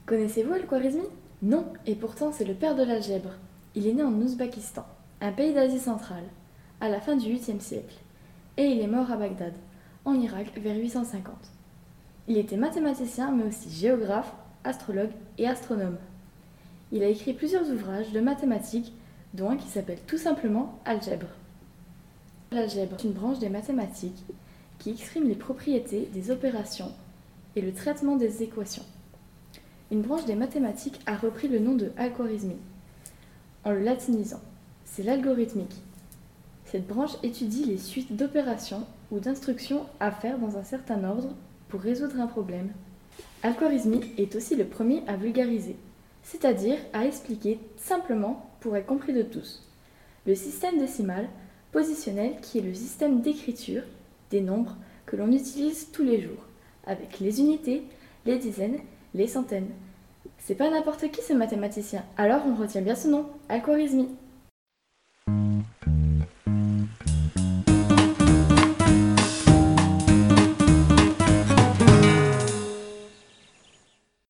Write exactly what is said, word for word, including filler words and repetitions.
Connaissez-vous Al-Khwarizmi? Non, et pourtant c'est le père de l'algèbre. Il est né en Ouzbékistan, un pays d'Asie centrale, à la fin du huitième siècle, et il est mort à Bagdad, en Irak, vers huit cent cinquante. Il était mathématicien, mais aussi géographe, astrologue et astronome. Il a écrit plusieurs ouvrages de mathématiques, dont un qui s'appelle tout simplement Algèbre. L'algèbre est une branche des mathématiques qui exprime les propriétés des opérations et le traitement des équations. Une branche des mathématiques a repris le nom de Al-Khwarizmi, en le latinisant. C'est l'algorithmique. Cette branche étudie les suites d'opérations ou d'instructions à faire dans un certain ordre pour résoudre un problème. Al-Khwarizmi est aussi le premier à vulgariser, c'est-à-dire à expliquer simplement pour être compris de tous, le système décimal positionnel qui est le système d'écriture des nombres que l'on utilise tous les jours, avec les unités, les dizaines, les centaines. C'est pas n'importe qui ce mathématicien, alors on retient bien ce nom, Al-Khwarizmi.